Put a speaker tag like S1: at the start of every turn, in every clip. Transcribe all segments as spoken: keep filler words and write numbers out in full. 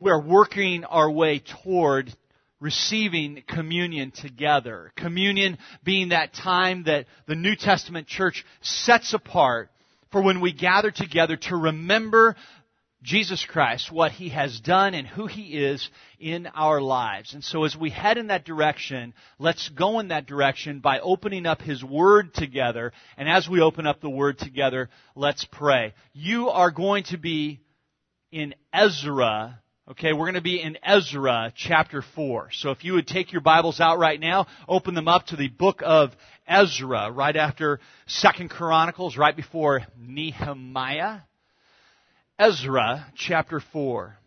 S1: we are working our way toward receiving communion together. Communion being that time that the New Testament church sets apart for when we gather together to remember Jesus Christ, what He has done and who He is in our lives. And so as we head in that direction, let's go in that direction by opening up His Word together. And as we open up the Word together, let's pray. You are going to be in Ezra. Okay, we're going to be in Ezra chapter four. So if you would take your Bibles out right now, open them up to the book of Ezra, right after Second Chronicles, right before Nehemiah. Ezra chapter four.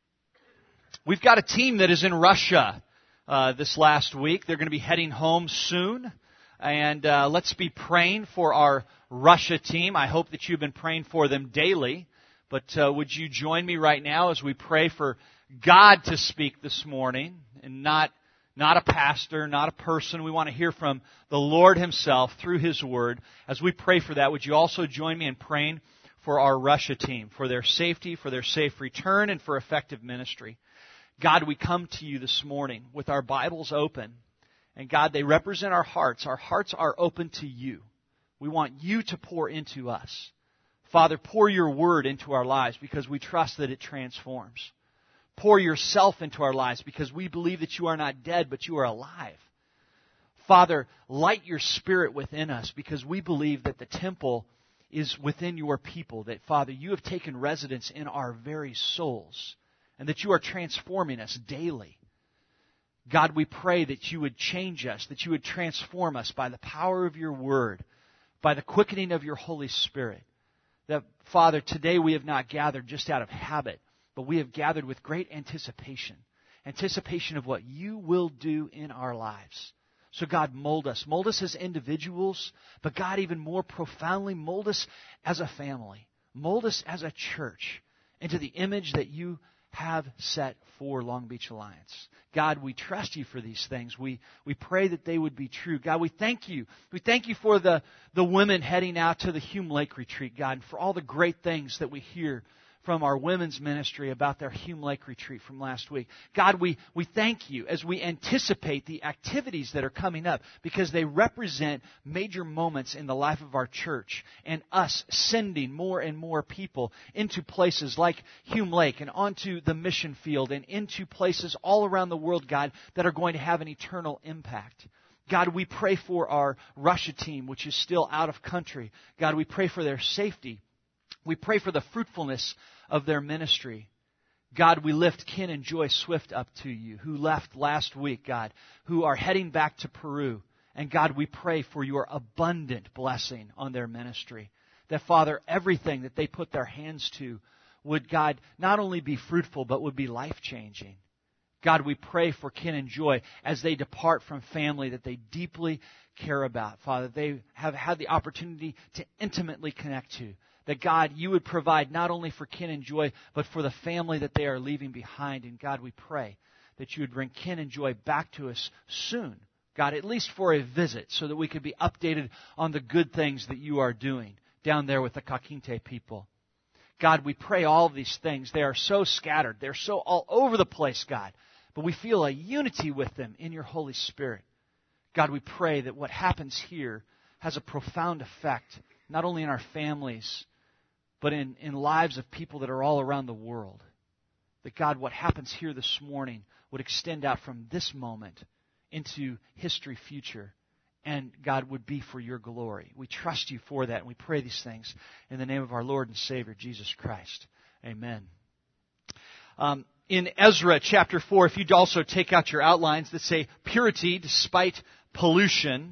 S1: We've got a team that is in Russia uh, this last week. They're going to be heading home soon. And uh, let's be praying for our Russia team. I hope that you've been praying for them daily. But uh, would you join me right now as we pray for God to speak this morning, and not not a pastor, not a person. We want to hear from the Lord Himself through His Word. As we pray for that, would you also join me in praying for our Russia team, for their safety, for their safe return, and for effective ministry? God, we come to You this morning with our Bibles open. And God, they represent our hearts. Our hearts are open to You. We want You to pour into us. Father, pour Your Word into our lives because we trust that it transforms. Pour Yourself into our lives because we believe that You are not dead, but You are alive. Father, light Your Spirit within us because we believe that the temple is within Your people. That, Father, You have taken residence in our very souls and that You are transforming us daily. God, we pray that You would change us, that You would transform us by the power of Your Word, by the quickening of Your Holy Spirit. That, Father, today we have not gathered just out of habit, but we have gathered with great anticipation. Anticipation of what You will do in our lives. So God, mold us. Mold us as individuals, but God, even more profoundly, mold us as a family. Mold us as a church into the image that You have set for Long Beach Alliance. God, we trust You for these things. We we pray that they would be true. God, we thank You. We thank You for the, the women heading out to the Hume Lake retreat, God, and for all the great things that we hear from our women's ministry about their Hume Lake retreat from last week. God, we, we thank You as we anticipate the activities that are coming up because they represent major moments in the life of our church and us sending more and more people into places like Hume Lake and onto the mission field and into places all around the world, God, that are going to have an eternal impact. God, we pray for our Russia team, which is still out of country. God, we pray for their safety. We pray for the fruitfulness of their ministry. God, we lift Ken and Joy Swift up to You, who left last week, God, who are heading back to Peru. And God, we pray for Your abundant blessing on their ministry. That, Father, everything that they put their hands to would, God, not only be fruitful, but would be life-changing. God, we pray for Ken and Joy as they depart from family that they deeply care about. Father, they have had the opportunity to intimately connect to. That, God, You would provide not only for Ken and Joy, but for the family that they are leaving behind. And God, we pray that You would bring Ken and Joy back to us soon. God, at least for a visit, so that we could be updated on the good things that You are doing down there with the Kakinte people. God, we pray all of these things. They are so scattered. They're so all over the place, God. But we feel a unity with them in Your Holy Spirit. God, we pray that what happens here has a profound effect, not only in our families, but in, in lives of people that are all around the world. That, God, what happens here this morning would extend out from this moment into history future. And, God, would be for Your glory. We trust You for that, and we pray these things in the name of our Lord and Savior, Jesus Christ. Amen. Um, in Ezra chapter four, if you'd also take out your outlines that say, purity despite pollution.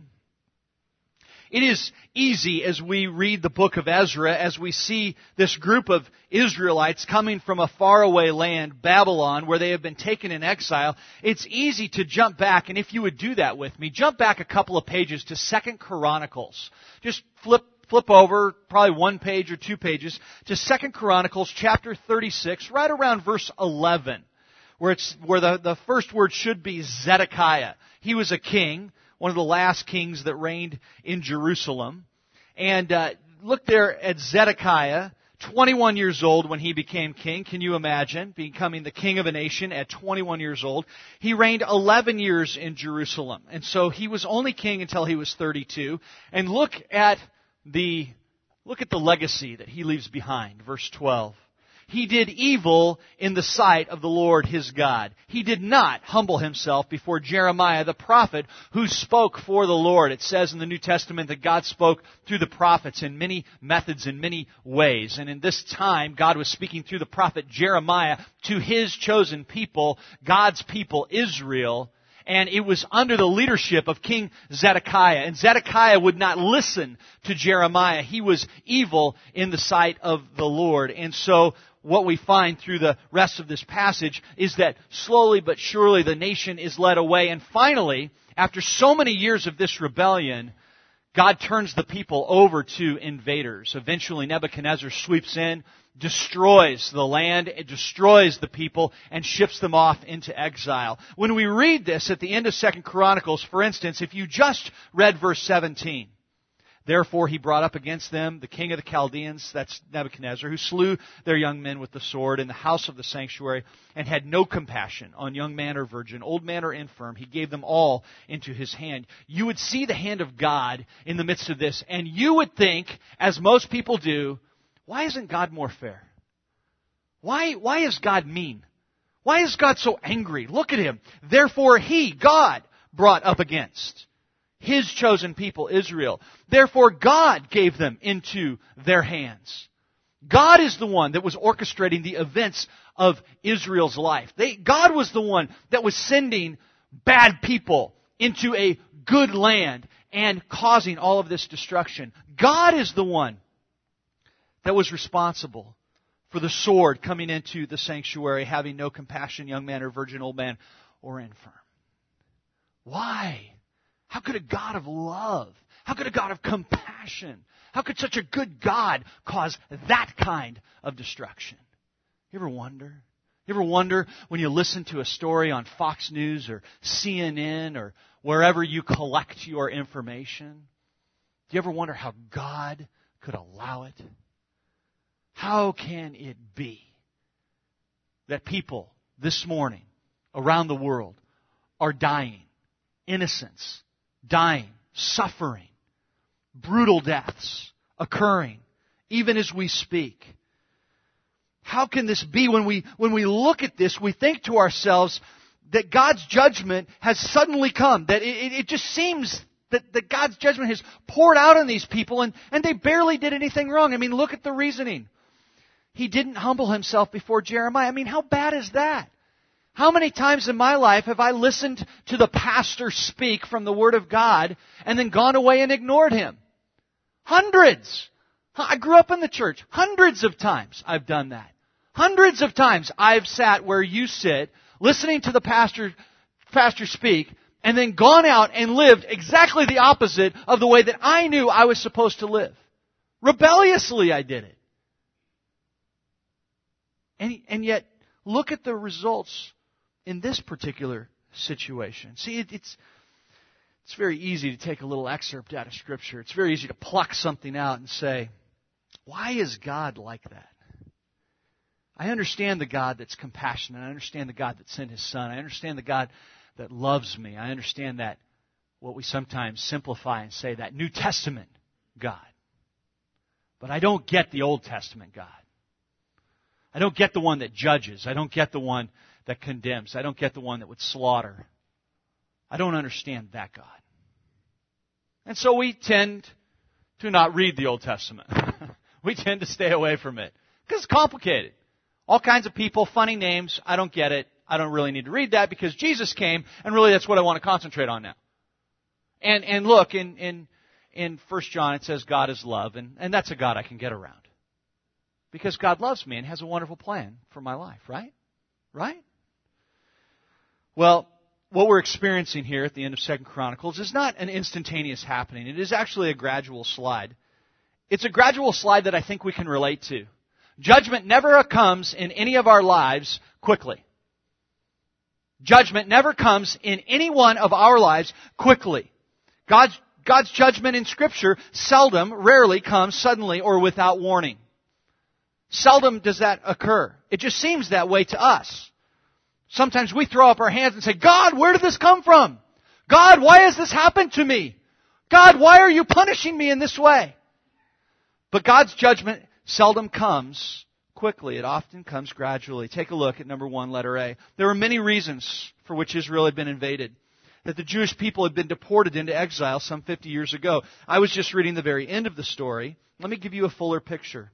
S1: It is easy as we read the book of Ezra, as we see this group of Israelites coming from a faraway land, Babylon, where they have been taken in exile. It's easy to jump back, and if you would do that with me, jump back a couple of pages to Second Chronicles. Just flip flip over probably one page or two pages to Second Chronicles chapter thirty-six, right around verse eleven, where it's where the, the first word should be Zedekiah. He was a king, one of the last kings that reigned in Jerusalem. And uh, look there at Zedekiah twenty-one years old when he became king. Can you imagine becoming the king of a nation at twenty-one years old? He reigned eleven years in Jerusalem. And so he was only king until he was thirty-two. And look at the, look at the legacy that he leaves behind. Verse twelve. He did evil in the sight of the Lord his God. He did not humble himself before Jeremiah the prophet who spoke for the Lord. It says in the New Testament that God spoke through the prophets in many methods, in many ways. And in this time, God was speaking through the prophet Jeremiah to his chosen people, God's people, Israel. And it was under the leadership of King Zedekiah. And Zedekiah would not listen to Jeremiah. He was evil in the sight of the Lord. And so what we find through the rest of this passage is that slowly but surely the nation is led away. And finally, after so many years of this rebellion, God turns the people over to invaders. Eventually Nebuchadnezzar sweeps in, destroys the land, it destroys the people, and ships them off into exile. When we read this at the end of Second Chronicles, for instance, if you just read verse seventeen, therefore he brought up against them the king of the Chaldeans, that's Nebuchadnezzar, who slew their young men with the sword in the house of the sanctuary, and had no compassion on young man or virgin, old man or infirm. He gave them all into his hand. You would see the hand of God in the midst of this, and you would think, as most people do, why isn't God more fair? Why, why is God mean? Why is God so angry? Look at him. Therefore he, God, brought up against his chosen people, Israel. Therefore God gave them into their hands. God is the one that was orchestrating the events of Israel's life. They, God was the one that was sending bad people into a good land and causing all of this destruction. God is the one that was responsible for the sword coming into the sanctuary, having no compassion, young man or virgin, old man or infirm. Why? How could a God of love, how could a God of compassion, how could such a good God cause that kind of destruction? You ever wonder? You ever wonder when you listen to a story on Fox News or C N N or wherever you collect your information? Do you ever wonder how God could allow it? How can it be that people this morning around the world are dying, innocents, dying, suffering, brutal deaths occurring, even as we speak? How can this be? When we, when we look at this, we think to ourselves that God's judgment has suddenly come, that it, it just seems that, that God's judgment has poured out on these people and, and they barely did anything wrong. I mean, look at the reasoning. He didn't humble himself before Jeremiah. I mean, how bad is that? How many times in my life have I listened to the pastor speak from the Word of God and then gone away and ignored him? Hundreds. I grew up in the church. Hundreds of times I've done that. Hundreds of times I've sat where you sit, listening to the pastor, pastor speak, and then gone out and lived exactly the opposite of the way that I knew I was supposed to live. Rebelliously I did it. And, and yet, look at the results in this particular situation. See, it, it's, it's very easy to take a little excerpt out of Scripture. It's very easy to pluck something out and say, why is God like that? I understand the God that's compassionate. I understand the God that sent His Son. I understand the God that loves me. I understand that, what we sometimes simplify and say, that New Testament God. But I don't get the Old Testament God. I don't get the one that judges. I don't get the one that condemns. I don't get the one that would slaughter. I don't understand that God. And so we tend to not read the Old Testament. We tend to stay away from it because it's complicated. All kinds of people, funny names. I don't get it. I don't really need to read that because Jesus came, and really that's what I want to concentrate on now. And and look, in in in First John it says God is love, and, and that's a God I can get around. Because God loves me and has a wonderful plan for my life, right? Right? Well, what we're experiencing here at the end of Second Chronicles is not an instantaneous happening. It is actually a gradual slide. It's a gradual slide that I think we can relate to. Judgment never comes in any of our lives quickly. Judgment never comes in any one of our lives quickly. God's, God's judgment in Scripture seldom, rarely comes suddenly or without warning. Seldom does that occur. It just seems that way to us. Sometimes we throw up our hands and say, God, where did this come from? God, why has this happened to me? God, why are you punishing me in this way? But God's judgment seldom comes quickly. It often comes gradually. Take a look at number one, letter A. There were many reasons for which Israel had been invaded. That the Jewish people had been deported into exile some fifty years ago. I was just reading the very end of the story. Let me give you a fuller picture.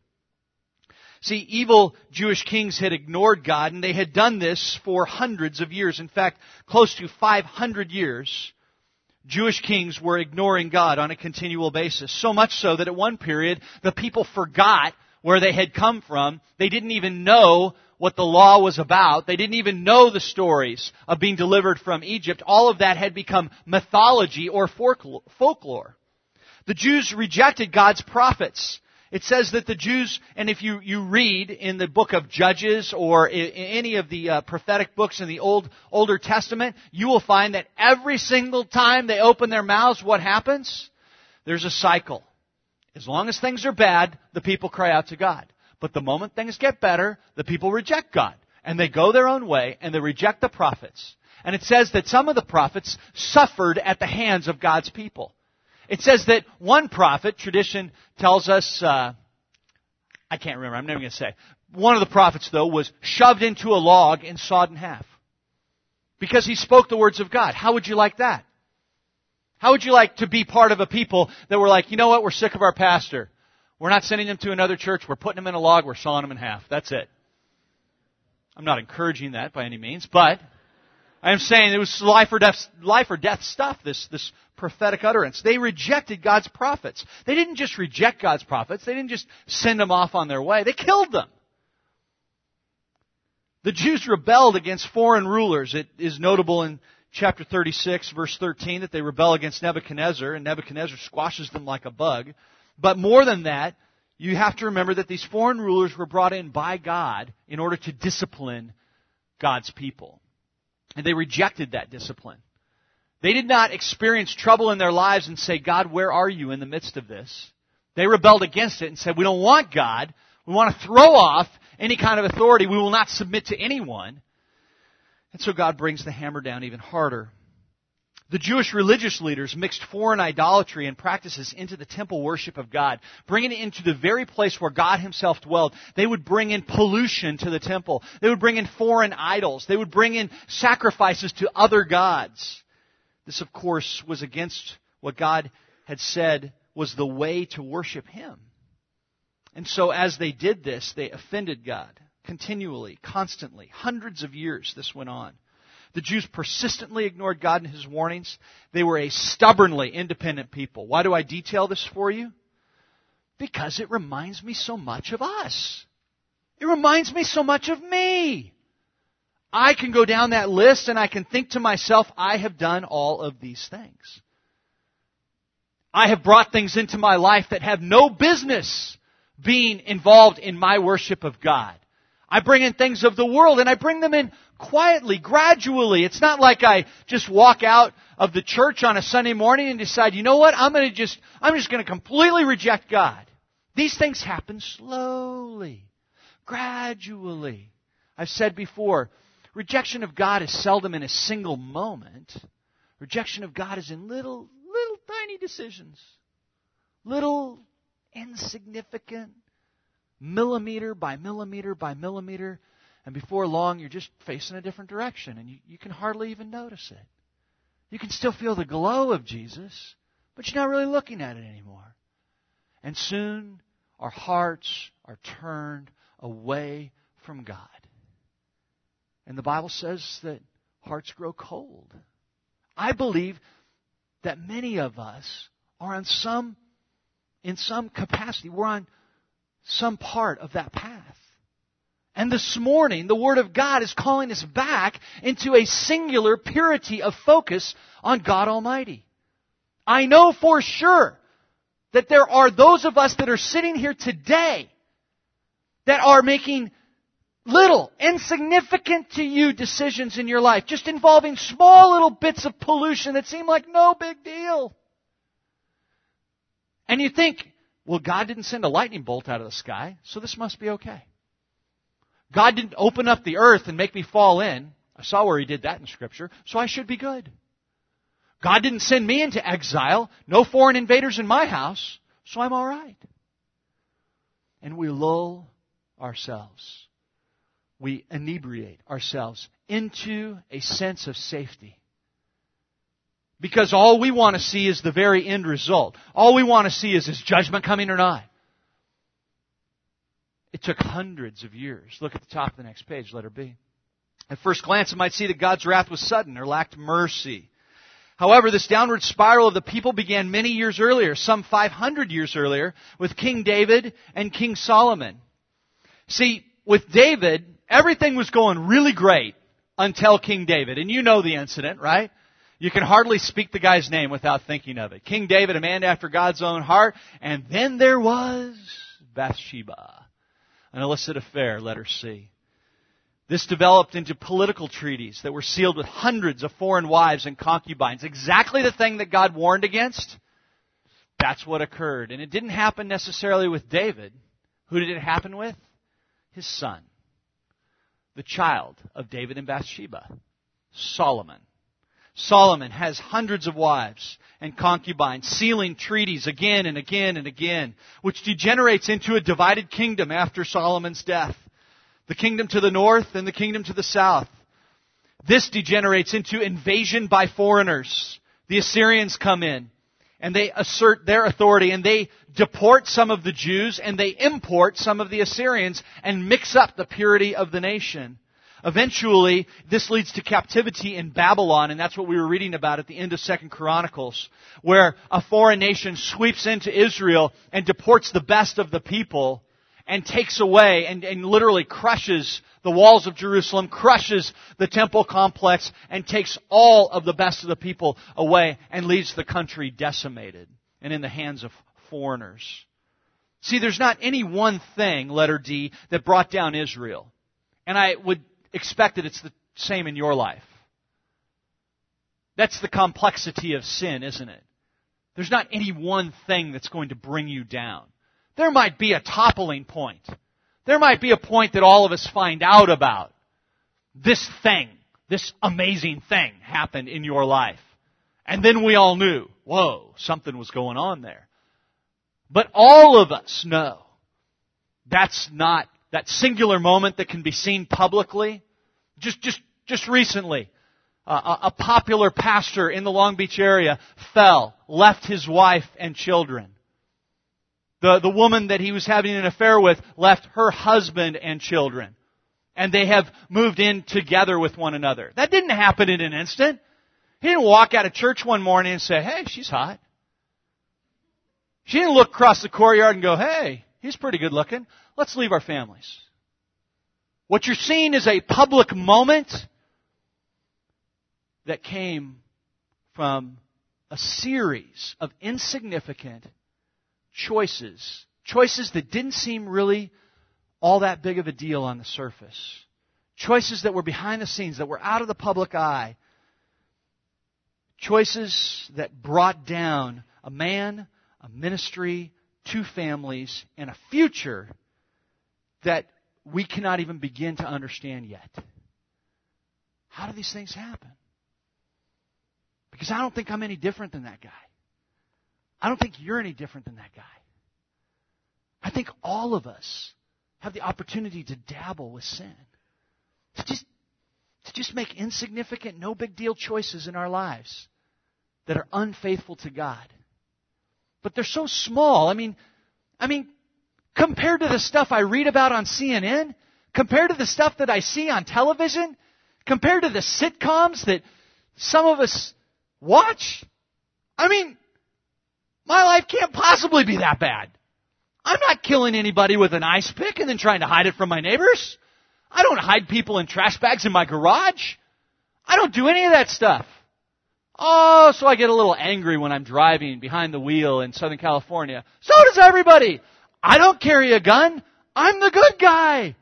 S1: See, evil Jewish kings had ignored God, and they had done this for hundreds of years. In fact, close to five hundred years, Jewish kings were ignoring God on a continual basis. So much so that at one period, the people forgot where they had come from. They didn't even know what the law was about. They didn't even know the stories of being delivered from Egypt. All of that had become mythology or folklore. The Jews rejected God's prophets. It says that the Jews, and if you, you read in the book of Judges or in any of the uh, prophetic books in the Old Older Testament, you will find that every single time they open their mouths, what happens? There's a cycle. As long as things are bad, the people cry out to God. But the moment things get better, the people reject God. And they go their own way, and they reject the prophets. And it says that some of the prophets suffered at the hands of God's people. It says that one prophet, tradition tells us, uh, I can't remember, I'm never going to say. One of the prophets, though, was shoved into a log and sawed in half. Because he spoke the words of God. How would you like that? How would you like to be part of a people that were like, you know what, we're sick of our pastor. We're not sending him to another church. We're putting him in a log. We're sawing him in half. That's it. I'm not encouraging that by any means, but I am saying it was life or death, life or death stuff, this, this prophetic utterance. They rejected God's prophets. They didn't just reject God's prophets. They didn't just send them off on their way. They killed them. The Jews rebelled against foreign rulers. It is notable in chapter thirty-six, verse thirteen, that they rebel against Nebuchadnezzar, and Nebuchadnezzar squashes them like a bug. But more than that, you have to remember that these foreign rulers were brought in by God in order to discipline God's people. And they rejected that discipline. They did not experience trouble in their lives and say, God, where are you in the midst of this? They rebelled against it and said, we don't want God. We want to throw off any kind of authority. We will not submit to anyone. And so God brings the hammer down even harder. The Jewish religious leaders mixed foreign idolatry and practices into the temple worship of God, bringing it into the very place where God Himself dwelled. They would bring in pollution to the temple. They would bring in foreign idols. They would bring in sacrifices to other gods. This, of course, was against what God had said was the way to worship Him. And so as they did this, they offended God continually, constantly. Hundreds of years this went on. The Jews persistently ignored God and His warnings. They were a stubbornly independent people. Why do I detail this for you? Because it reminds me so much of us. It reminds me so much of me. I can go down that list and I can think to myself, I have done all of these things. I have brought things into my life that have no business being involved in my worship of God. I bring in things of the world and I bring them in quietly, gradually. It's not like I just walk out of the church on a Sunday morning and decide, you know what, I'm going to just, I'm just going to completely reject God. These things happen slowly, gradually. I've said before, rejection of God is seldom in a single moment. Rejection of God is in little, little tiny decisions. Little, insignificant, millimeter by millimeter by millimeter. And before long, you're just facing a different direction. And you, you can hardly even notice it. You can still feel the glow of Jesus, but you're not really looking at it anymore. And soon, our hearts are turned away from God. And the Bible says that hearts grow cold. I believe that many of us are on some, in some capacity, we're on some part of that path. And this morning, the Word of God is calling us back into a singular purity of focus on God Almighty. I know for sure that there are those of us that are sitting here today that are making little, insignificant to you decisions in your life, just involving small little bits of pollution that seem like no big deal. And you think, Well, God didn't send a lightning bolt out of the sky, so this must be okay. God didn't open up the earth and make me fall in. I saw where He did that in Scripture, so I should be good. God didn't send me into exile. No foreign invaders in my house, so I'm all right. And we lull ourselves. We inebriate ourselves into a sense of safety. Because all we want to see is the very end result. All we want to see is, is judgment coming or not? It took hundreds of years. Look at the top of the next page, letter B. At first glance, it might see that God's wrath was sudden or lacked mercy. However, this downward spiral of the people began many years earlier, some five hundred years earlier, with King David and King Solomon. See, with David, everything was going really great until King David. And you know the incident, right? You can hardly speak the guy's name without thinking of it. King David, a man after God's own heart. And then there was Bathsheba, an illicit affair, letter C. This developed into political treaties that were sealed with hundreds of foreign wives and concubines. Exactly the thing that God warned against. That's what occurred. And it didn't happen necessarily with David. Who did it happen with? His son. The child of David and Bathsheba. Solomon. Solomon has hundreds of wives and concubines, sealing treaties again and again and again, which degenerates into a divided kingdom after Solomon's death. The kingdom to the north and the kingdom to the south. This degenerates into invasion by foreigners. The Assyrians come in and they assert their authority and they deport some of the Jews and they import some of the Assyrians and mix up the purity of the nation. Eventually, this leads to captivity in Babylon, and that's what we were reading about at the end of Second Chronicles, where a foreign nation sweeps into Israel and deports the best of the people and takes away and, and literally crushes the walls of Jerusalem, crushes the temple complex, and takes all of the best of the people away and leaves the country decimated and in the hands of foreigners. See, there's not any one thing, letter D, that brought down Israel. And I would expect that it's the same in your life. That's the complexity of sin, isn't it? There's not any one thing that's going to bring you down. There might be a toppling point. There might be a point that all of us find out about. This thing, this amazing thing happened in your life. And then we all knew, whoa, something was going on there. But all of us know that's not that singular moment that can be seen publicly. Just, just, just recently, uh, a, a popular pastor in the Long Beach area fell, left his wife and children. The, the woman that he was having an affair with left her husband and children. And they have moved in together with one another. That didn't happen in an instant. He didn't walk out of church one morning and say, hey, she's hot. She didn't look across the courtyard and go, hey, he's pretty good looking. Let's leave our families. What you're seeing is a public moment that came from a series of insignificant choices. Choices that didn't seem really all that big of a deal on the surface. Choices that were behind the scenes, that were out of the public eye. Choices that brought down a man, a ministry, two families, and a future that we cannot even begin to understand yet. How do these things happen? Because I don't think I'm any different than that guy. I don't think you're any different than that guy. I think all of us have the opportunity to dabble with sin. To just, to just make insignificant, no big deal choices in our lives that are unfaithful to God. But they're so small. I mean, I mean, compared to the stuff I read about on C N N, compared to the stuff that I see on television, compared to the sitcoms that some of us watch, I mean, my life can't possibly be that bad. I'm not killing anybody with an ice pick and then trying to hide it from my neighbors. I don't hide people in trash bags in my garage. I don't do any of that stuff. Oh, so I get a little angry when I'm driving behind the wheel in Southern California. So does everybody. I don't carry a gun. I'm the good guy.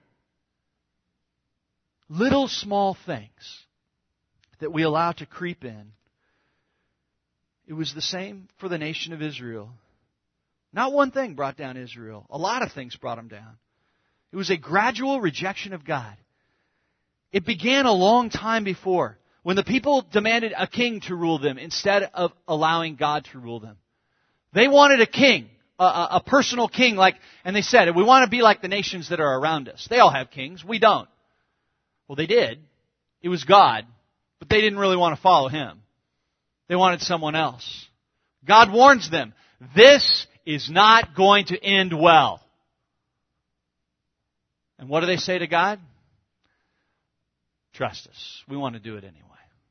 S1: Little small things that we allow to creep in. It was the same for the nation of Israel. Not one thing brought down Israel. A lot of things brought them down. It was a gradual rejection of God. It began a long time before, when the people demanded a king to rule them instead of allowing God to rule them. They wanted a king, a, a, a personal king, like, and they said, we want to be like the nations that are around us. They all have kings. We don't. Well, they did. It was God, but they didn't really want to follow Him. They wanted someone else. God warns them, this is not going to end well. And what do they say to God? Trust us. We want to do it anyway.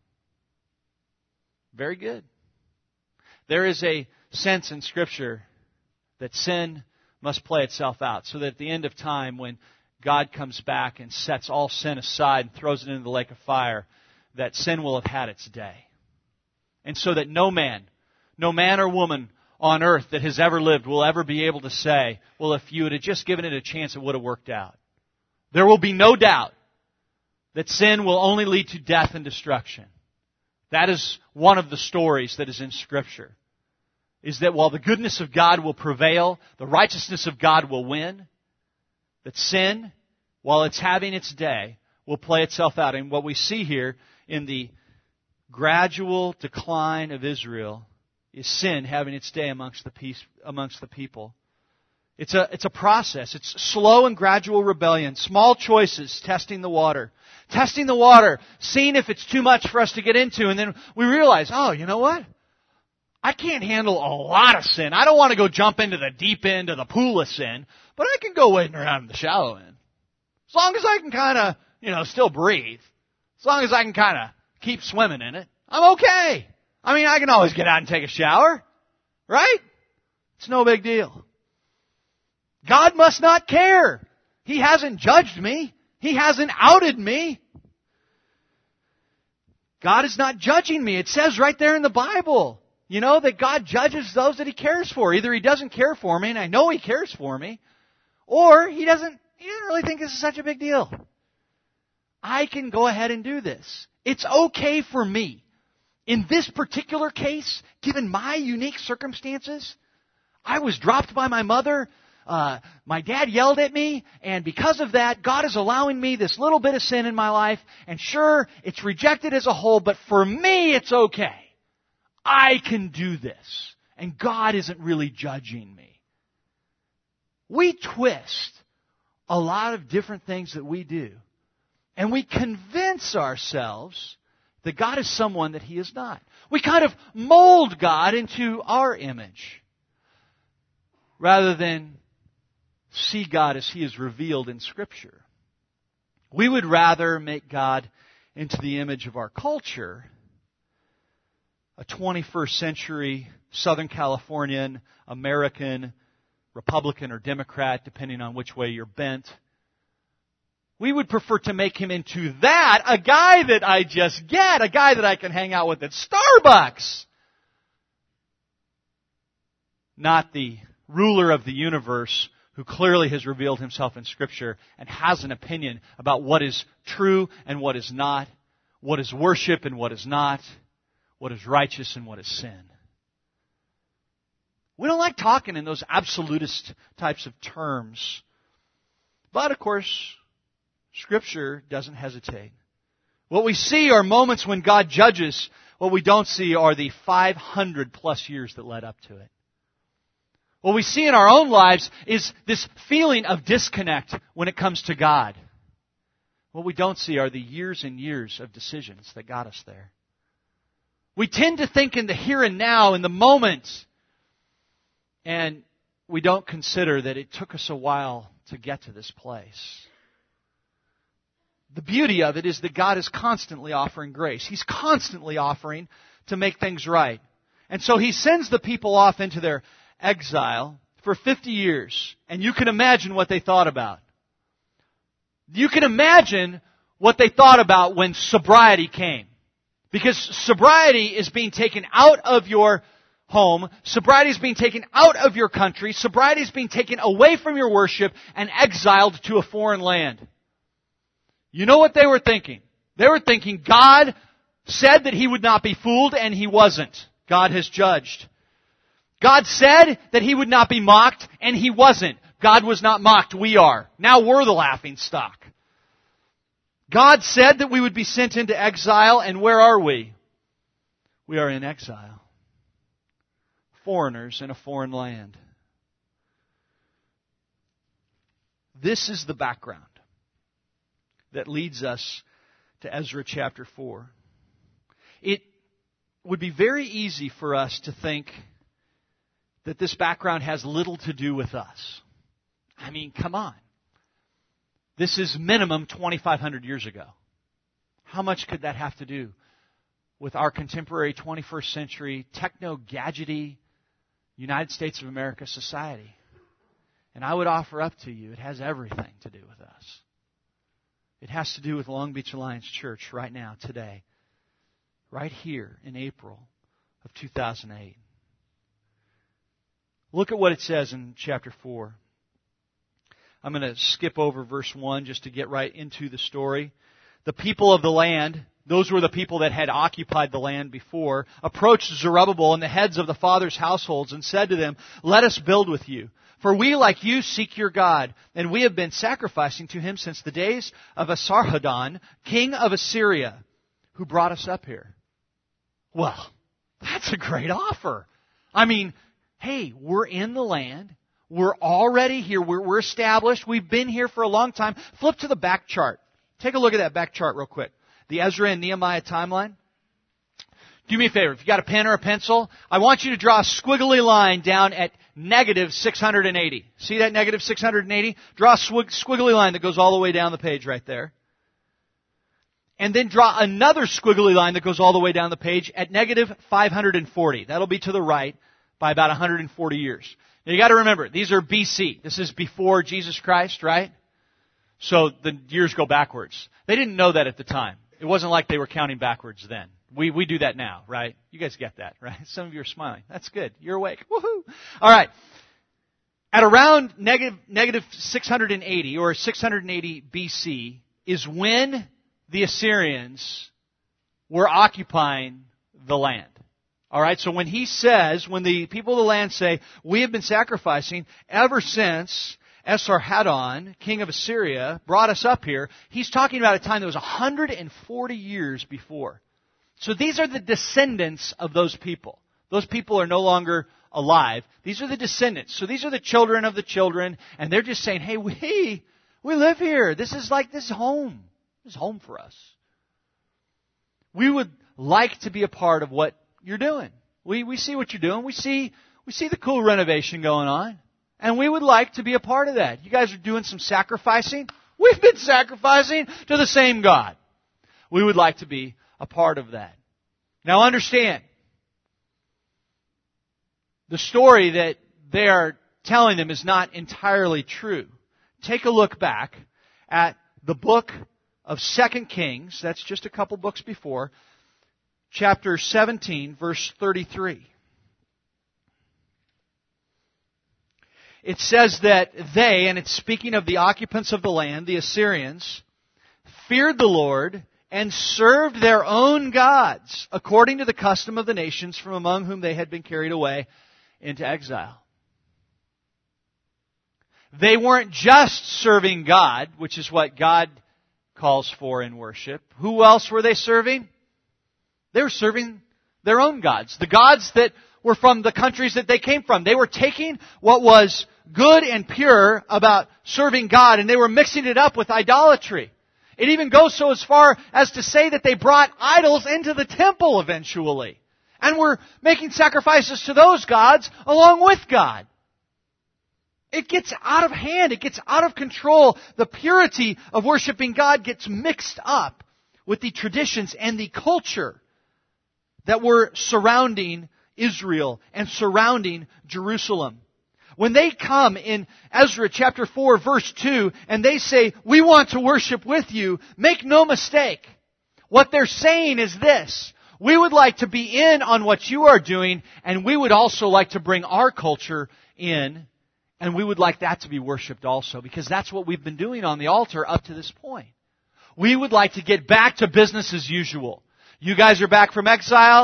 S1: Very good. There is a sense in Scripture that sin must play itself out, so that at the end of time, when God comes back and sets all sin aside and throws it into the lake of fire, that sin will have had its day. And so that no man, no man or woman on earth that has ever lived will ever be able to say, well, if you had just given it a chance, it would have worked out. There will be no doubt that sin will only lead to death and destruction. That is one of the stories that is in Scripture. Is that while the goodness of God will prevail, the righteousness of God will win, that sin, while it's having its day, will play itself out. And what we see here in the gradual decline of Israel is sin having its day amongst the peace, amongst the people. It's a, it's a process. It's slow and gradual rebellion. Small choices, testing the water. Testing the water, seeing if it's too much for us to get into. And then we realize, oh, you know what? I can't handle a lot of sin. I don't want to go jump into the deep end of the pool of sin, but I can go wading around in the shallow end. As long as I can kind of, you know, still breathe. As long as I can kind of keep swimming in it, I'm okay. I mean, I can always get out and take a shower, right? It's no big deal. God must not care. He hasn't judged me. He hasn't outed me. God is not judging me. It says right there in the Bible, you know, that God judges those that He cares for. Either He doesn't care for me, and I know He cares for me, or He doesn't, He doesn't really think this is such a big deal. I can go ahead and do this. It's okay for me. In this particular case, given my unique circumstances, I was dropped by my mother. Uh, my dad yelled at me, and because of that, God is allowing me this little bit of sin in my life, and sure, it's rejected as a whole, but for me, it's okay. I can do this, and God isn't really judging me. We twist a lot of different things that we do, and we convince ourselves that God is someone that He is not. We kind of mold God into our image, rather than see God as He is revealed in Scripture. We would rather make God into the image of our culture, a twenty-first century Southern Californian, American, Republican or Democrat, depending on which way you're bent. We would prefer to make Him into that, a guy that I just get, a guy that I can hang out with at Starbucks. Not the ruler of the universe who clearly has revealed Himself in Scripture and has an opinion about what is true and what is not, what is worship and what is not, what is righteous and what is sin. We don't like talking in those absolutist types of terms. But, of course, Scripture doesn't hesitate. What we see are moments when God judges. What we don't see are the five hundred plus years that led up to it. What we see in our own lives is this feeling of disconnect when it comes to God. What we don't see are the years and years of decisions that got us there. We tend to think in the here and now, in the moment, and we don't consider that it took us a while to get to this place. The beauty of it is that God is constantly offering grace. He's constantly offering to make things right. And so He sends the people off into their exile for fifty years. And you can imagine what they thought about. You can imagine what they thought about when sobriety came. Because sobriety is being taken out of your home. Sobriety is being taken out of your country. Sobriety is being taken away from your worship and exiled to a foreign land. You know what they were thinking? They were thinking God said that He would not be fooled, and He wasn't. God has judged. God said that He would not be mocked, and He wasn't. God was not mocked. We are. Now we're the laughing stock. God said that we would be sent into exile, and where are we? We are in exile. Foreigners in a foreign land. This is the background that leads us to Ezra chapter four. It would be very easy for us to think that this background has little to do with us. I mean, come on. This is minimum twenty-five hundred years ago. How much could that have to do with our contemporary twenty-first century techno-gadgety United States of America society? And I would offer up to you, it has everything to do with us. It has to do with Long Beach Alliance Church right now, today. Right here in April of two thousand eight. Look at what it says in chapter four. I'm going to skip over verse one just to get right into the story. The people of the land, those were the people that had occupied the land before, approached Zerubbabel and the heads of the fathers' households and said to them, "Let us build with you. For we, like you, seek your God, and we have been sacrificing to Him since the days of Esarhaddon, king of Assyria, who brought us up here." Well, that's a great offer. I mean, hey, we're in the land. We're already here. We're, we're established. We've been here for a long time. Flip to the back chart. Take a look at that back chart real quick. The Ezra and Nehemiah timeline. Do me a favor. If you got a pen or a pencil, I want you to draw a squiggly line down at negative six hundred eighty. See that negative six hundred eighty? Draw a squiggly line that goes all the way down the page right there. And then draw another squiggly line that goes all the way down the page at negative five hundred forty. That'll be to the right by about one hundred forty years. Now you got to remember, these are B C. This is before Jesus Christ, right? So the years go backwards. They didn't know that at the time. It wasn't like they were counting backwards then. We we do that now, right? You guys get that, right? Some of you are smiling. That's good. You're awake. Woohoo! All right. At around negative, negative six hundred eighty or six hundred eighty B C is when the Assyrians were occupying the land. All right, so when he says, when the people of the land say, "We have been sacrificing ever since Esarhaddon, king of Assyria, brought us up here," he's talking about a time that was one hundred forty years before. So these are the descendants of those people. Those people are no longer alive. These are the descendants. So these are the children of the children, and they're just saying, "Hey, we we live here. This is like this is home. This is home for us. We would like to be a part of what you're doing. We we see what you're doing. We see we see the cool renovation going on, and we would like to be a part of that. You guys are doing some sacrificing. We've been sacrificing to the same God. We would like to be a part of that." Now understand, the story that they are telling them is not entirely true. Take a look back at the book of Second Kings. That's just a couple books before. Chapter seventeen, verse thirty-three. It says that they, and it's speaking of the occupants of the land, the Assyrians, feared the Lord and served their own gods, according to the custom of the nations from among whom they had been carried away into exile. They weren't just serving God, which is what God calls for in worship. Who else were they serving? They were serving their own gods, the gods that were from the countries that they came from. They were taking what was good and pure about serving God, and they were mixing it up with idolatry. It even goes so as far as to say that they brought idols into the temple eventually, and were making sacrifices to those gods along with God. It gets out of hand. It gets out of control. The purity of worshiping God gets mixed up with the traditions and the culture that were surrounding Israel and surrounding Jerusalem. When they come in Ezra chapter four verse two and they say, "We want to worship with you," make no mistake. What they're saying is this: we would like to be in on what you are doing, and we would also like to bring our culture in, and we would like that to be worshipped also, because that's what we've been doing on the altar up to this point. We would like to get back to business as usual. You guys are back from exile.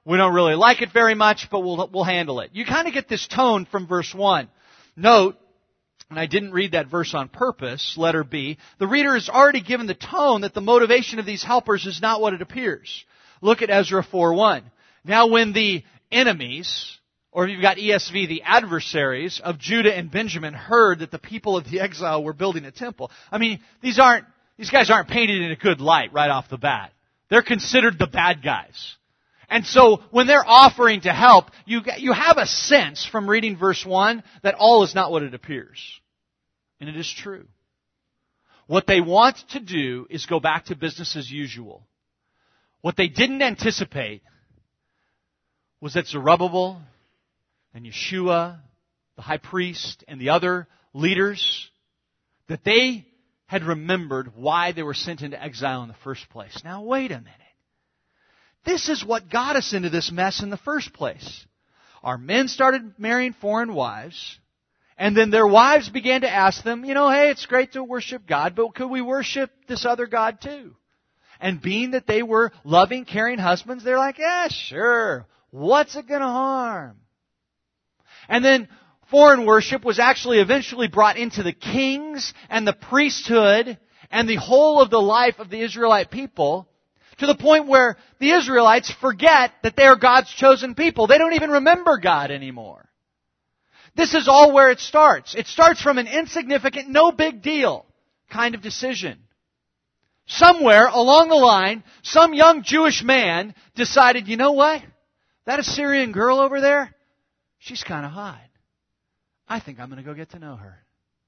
S1: We don't really like it very much, but we'll, we'll handle it. You kind of get this tone from verse one. Note, and I didn't read that verse on purpose, letter B, the reader has already given the tone that the motivation of these helpers is not what it appears. Look at Ezra four one. Now when the enemies, or if you've got E S V, the adversaries of Judah and Benjamin heard that the people of the exile were building a temple. I mean, these aren't, these guys aren't painted in a good light right off the bat. They're considered the bad guys. And so when they're offering to help, you you have a sense from reading verse one that all is not what it appears. And it is true. What they want to do is go back to business as usual. What they didn't anticipate was that Zerubbabel and Yeshua, the high priest, and the other leaders, that they had remembered why they were sent into exile in the first place. Now wait a minute. This is what got us into this mess in the first place. Our men started marrying foreign wives, and then their wives began to ask them, you know, hey, it's great to worship God, but could we worship this other God too? And being that they were loving, caring husbands, they're like, yeah, sure. What's it going to harm? And then foreign worship was actually eventually brought into the kings and the priesthood and the whole of the life of the Israelite people, to the point where the Israelites forget that they are God's chosen people. They don't even remember God anymore. This is all where it starts. It starts from an insignificant, no big deal kind of decision. Somewhere along the line, some young Jewish man decided, you know what? That Assyrian girl over there, she's kind of hot. I think I'm going to go get to know her.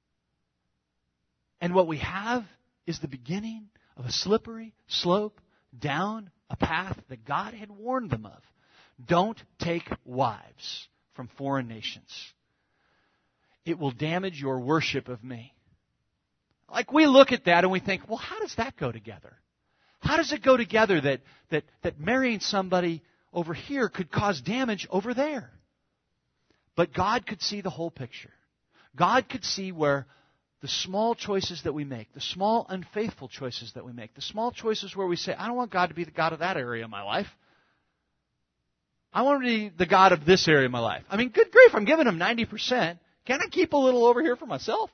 S1: And what we have is the beginning of a slippery slope down a path that God had warned them of. Don't take wives from foreign nations. It will damage your worship of me. Like we look at that and we think, well, how does that go together? How does it go together that, that, that marrying somebody over here could cause damage over there? But God could see the whole picture. God could see where the small choices that we make, the small unfaithful choices that we make, the small choices where we say, I don't want God to be the God of that area of my life. I want to be the God of this area of my life. I mean, good grief, I'm giving Him ninety percent. Can I keep a little over here for myself?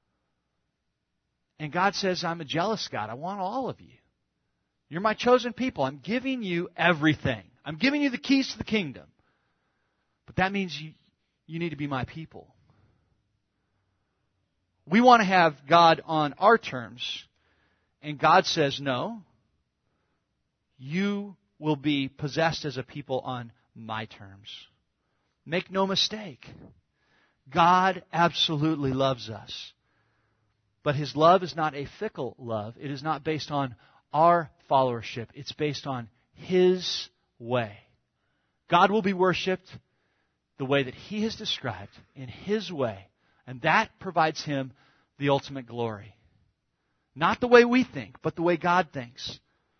S1: And God says, I'm a jealous God. I want all of you. You're my chosen people. I'm giving you everything. I'm giving you the keys to the kingdom. But that means you, you need to be my people. We want to have God on our terms. And God says, no. You will be possessed as a people on my terms. Make no mistake. God absolutely loves us. But His love is not a fickle love. It is not based on our followership. It's based on His way. God will be worshipped the way that He has described, in His way. And that provides Him the ultimate glory. Not the way we think, but the way God thinks.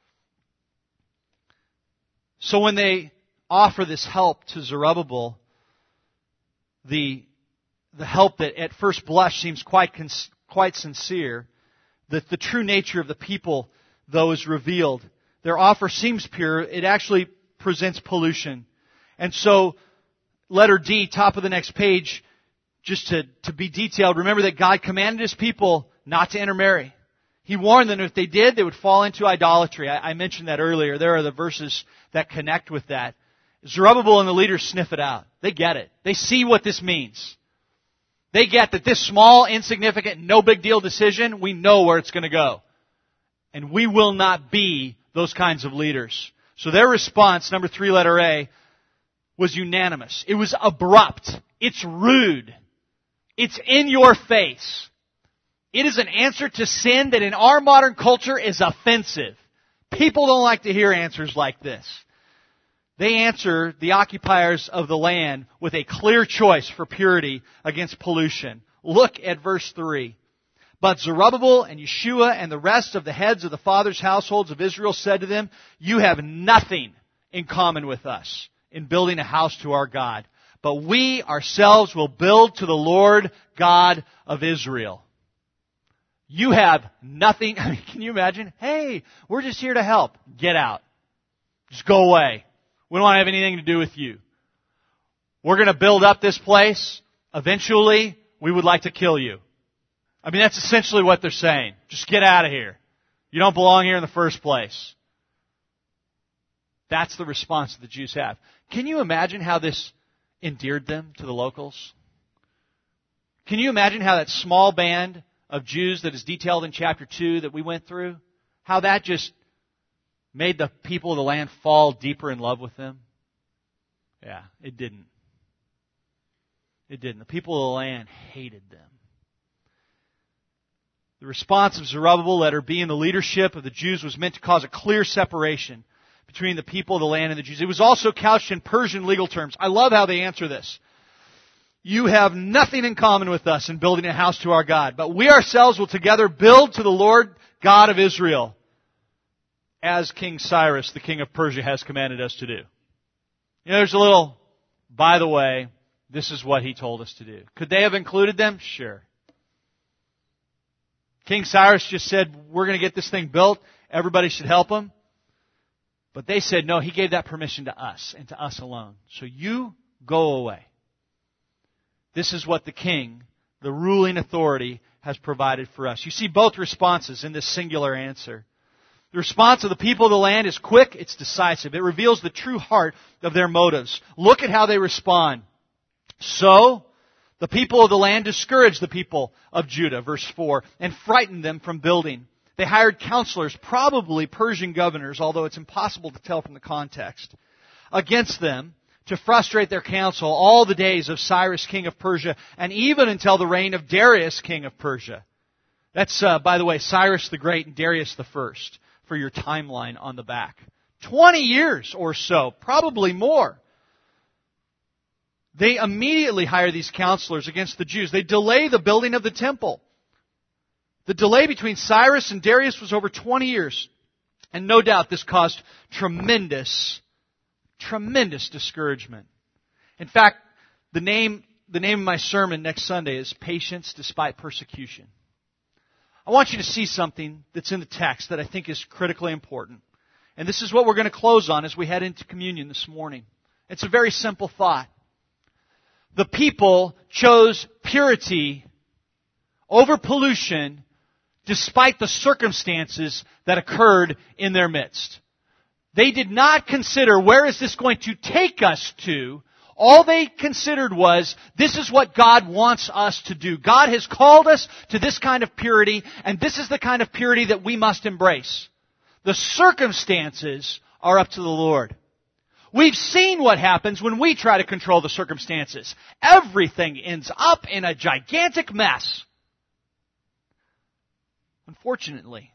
S1: So when they offer this help to Zerubbabel, the, the help that at first blush seems quite cons- quite sincere, that the true nature of the people, though, is revealed. Their offer seems pure. It actually presents pollution. And so, letter D, top of the next page, just to, to be detailed, remember that God commanded His people not to intermarry. He warned them if they did, they would fall into idolatry. I, I mentioned that earlier. There are the verses that connect with that. Zerubbabel and the leaders sniff it out. They get it. They see what this means. They get that this small, insignificant, no big deal decision, we know where it's going to go. And we will not be those kinds of leaders. So their response, number three, letter A, was unanimous. It was abrupt. It's rude. It's in your face. It is an answer to sin that in our modern culture is offensive. People don't like to hear answers like this. They answer the occupiers of the land with a clear choice for purity against pollution. Look at verse three. But Zerubbabel and Yeshua and the rest of the heads of the fathers' households of Israel said to them, you have nothing in common with us in building a house to our God. But we ourselves will build to the Lord God of Israel. You have nothing. I mean, can you imagine? Hey, we're just here to help. Get out. Just go away. We don't want to have anything to do with you. We're going to build up this place. Eventually, we would like to kill you. I mean, that's essentially what they're saying. Just get out of here. You don't belong here in the first place. That's the response that the Jews have. Can you imagine how this endeared them to the locals? Can you imagine how that small band of Jews that is detailed in chapter two that we went through, how that just made the people of the land fall deeper in love with them? Yeah, it didn't. It didn't. The people of the land hated them. The response of Zerubbabel, let her be in the leadership of the Jews, was meant to cause a clear separation between the people of the land and the Jews. It was also couched in Persian legal terms. I love how they answer this. You have nothing in common with us in building a house to our God, but we ourselves will together build to the Lord God of Israel, as King Cyrus, the king of Persia, has commanded us to do. You know, there's a little, by the way, this is what he told us to do. Could they have included them? Sure. King Cyrus just said, we're going to get this thing built. Everybody should help him. But they said, no, he gave that permission to us and to us alone. So you go away. This is what the king, the ruling authority, has provided for us. You see both responses in this singular answer. The response of the people of the land is quick, it's decisive. It reveals the true heart of their motives. Look at how they respond. So, the people of the land discouraged the people of Judah, verse four, and frightened them from building. They hired counselors, probably Persian governors, although it's impossible to tell from the context, against them to frustrate their counsel all the days of Cyrus, king of Persia, and even until the reign of Darius, king of Persia. That's, uh, by the way, Cyrus the Great and Darius the First, for your timeline on the back. Twenty years or so, probably more. They immediately hire these counselors against the Jews. They delay the building of the temple. The delay between Cyrus and Darius was over twenty years. And no doubt this caused tremendous, tremendous discouragement. In fact, the name, the name of my sermon next Sunday is Patience Despite Persecution. I want you to see something that's in the text that I think is critically important. And this is what we're going to close on as we head into communion this morning. It's a very simple thought. The people chose purity over pollution despite the circumstances that occurred in their midst. They did not consider, where is this going to take us to? All they considered was, this is what God wants us to do. God has called us to this kind of purity, and this is the kind of purity that we must embrace. The circumstances are up to the Lord. We've seen what happens when we try to control the circumstances. Everything ends up in a gigantic mess. Unfortunately,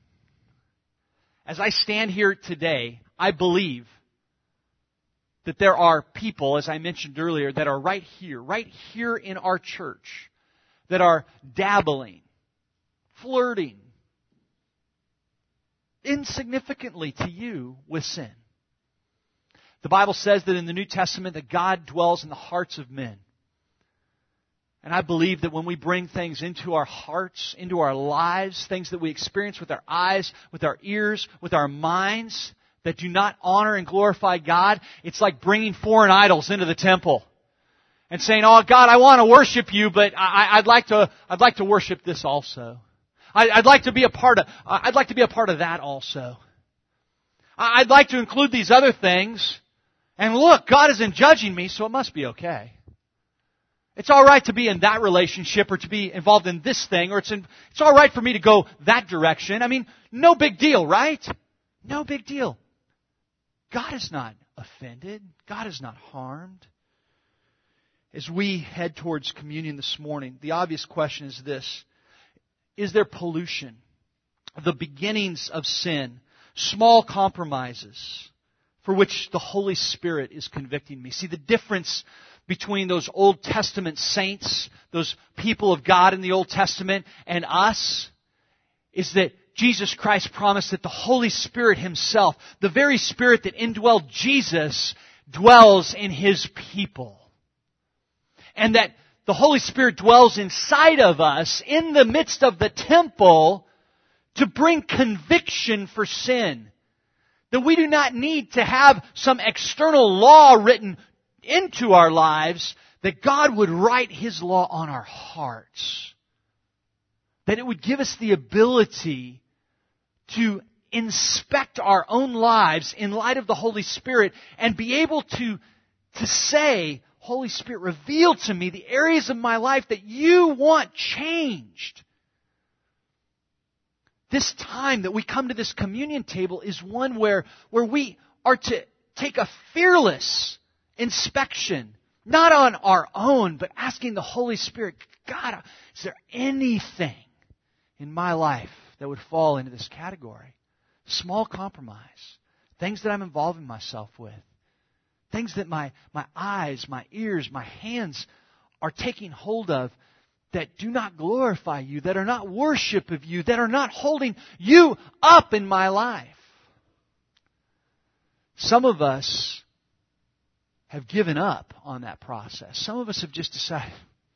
S1: as I stand here today, I believe that there are people, as I mentioned earlier, that are right here, right here in our church, that are dabbling, flirting, insignificantly to you with sin. The Bible says that in the New Testament that God dwells in the hearts of men. And I believe that when we bring things into our hearts, into our lives, things that we experience with our eyes, with our ears, with our minds, that do not honor and glorify God, it's like bringing foreign idols into the temple and saying, "Oh God, I want to worship you, but I, I'd like to, I'd like to worship this also. I, I'd like to be a part of, I'd like to be a part of that also. I'd like to include these other things. And look, God isn't judging me, so it must be okay. It's all right to be in that relationship or to be involved in this thing, or it's in, it's all right for me to go that direction. I mean, no big deal, right? No big deal. God is not offended. God is not harmed. As we head towards communion this morning, the obvious question is this. Is there pollution? The beginnings of sin? Small compromises for which the Holy Spirit is convicting me? See, the difference between those Old Testament saints, those people of God in the Old Testament, and us is that Jesus Christ promised that the Holy Spirit Himself, the very Spirit that indwelled Jesus, dwells in His people. And that the Holy Spirit dwells inside of us in the midst of the temple to bring conviction for sin. That we do not need to have some external law written into our lives, that God would write His law on our hearts. That it would give us the ability to inspect our own lives in light of the Holy Spirit and be able to, to say, Holy Spirit, reveal to me the areas of my life that you want changed. This time that we come to this communion table is one where, where we are to take a fearless inspection, not on our own, but asking the Holy Spirit, God, is there anything in my life that would fall into this category? Small compromise, things that I'm involving myself with, things that my, my eyes, my ears, my hands are taking hold of that do not glorify you, that are not worship of you, that are not holding you up in my life. Some of us have given up on that process. Some of us have just decided,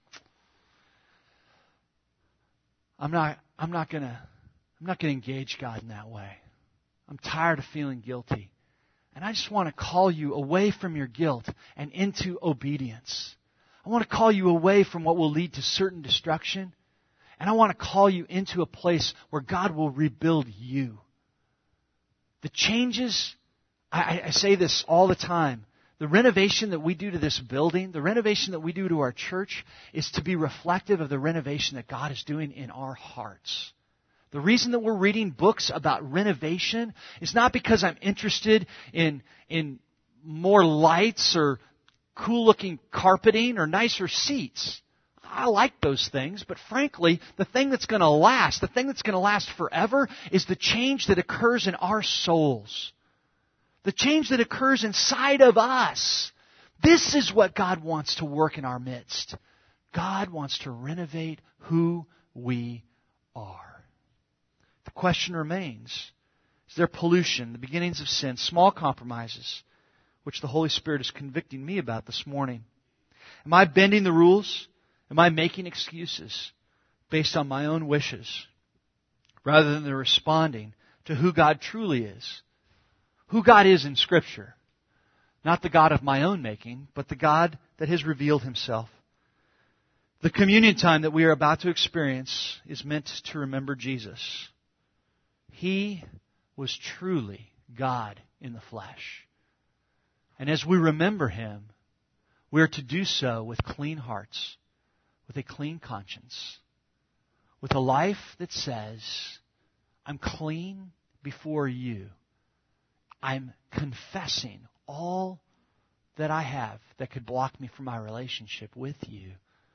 S1: I'm not, I'm not gonna, I'm not gonna engage God in that way. I'm tired of feeling guilty. And I just want to call you away from your guilt and into obedience. I want to call you away from what will lead to certain destruction. And I want to call you into a place where God will rebuild you. The changes, I, I say this all the time, the renovation that we do to this building, the renovation that we do to our church is to be reflective of the renovation that God is doing in our hearts. The reason that we're reading books about renovation is not because I'm interested in, in more lights or cool-looking carpeting or nicer seats. I like those things, but frankly, the thing that's going to last, the thing that's going to last forever is the change that occurs in our souls. The change that occurs inside of us. This is what God wants to work in our midst. God wants to renovate who we are. The question remains, is there pollution, the beginnings of sin, small compromises, which the Holy Spirit is convicting me about this morning? Am I bending the rules? Am I making excuses based on my own wishes rather than responding to who God truly is? Who God is in Scripture. Not the God of my own making, but the God that has revealed Himself. The communion time that we are about to experience is meant to remember Jesus. He was truly God in the flesh. And as we remember Him, we are to do so with clean hearts, with a clean conscience, with a life that says, I'm clean before you. I'm confessing all that I have that could block me from my relationship with you.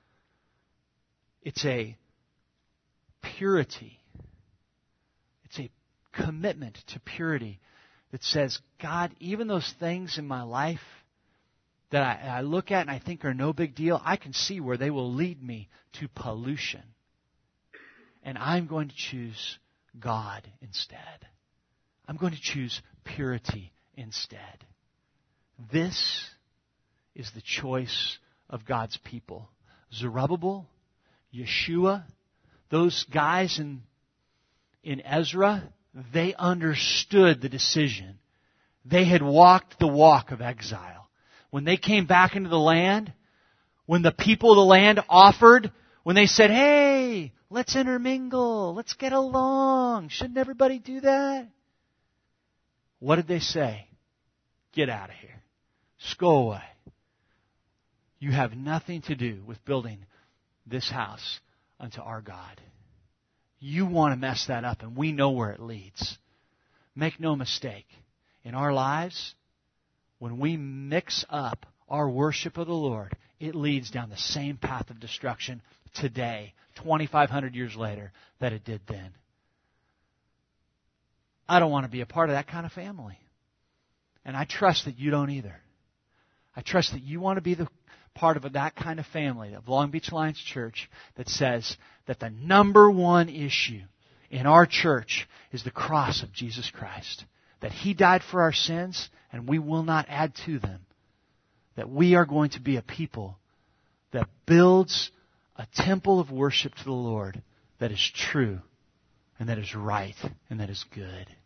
S1: It's a purity. It's a commitment to purity that says, God, even those things in my life that I, I look at and I think are no big deal, I can see where they will lead me to pollution. And I'm going to choose God instead. I'm going to choose purity instead. This is the choice of God's people. Zerubbabel, Yeshua, those guys in, in Ezra, they understood the decision. They had walked the walk of exile. When they came back into the land, when the people of the land offered, when they said, hey, let's intermingle, let's get along, shouldn't everybody do that? What did they say? Get out of here. Just go away. You have nothing to do with building this house unto our God. You want to mess that up, and we know where it leads. Make no mistake. In our lives, when we mix up our worship of the Lord, it leads down the same path of destruction today, twenty-five hundred years later, that it did then. I don't want to be a part of that kind of family. And I trust that you don't either. I trust that you want to be the part of that kind of family of Long Beach Alliance Church that says that the number one issue in our church is the cross of Jesus Christ. That He died for our sins and we will not add to them. That we are going to be a people that builds a temple of worship to the Lord that is true and that is right and that is good.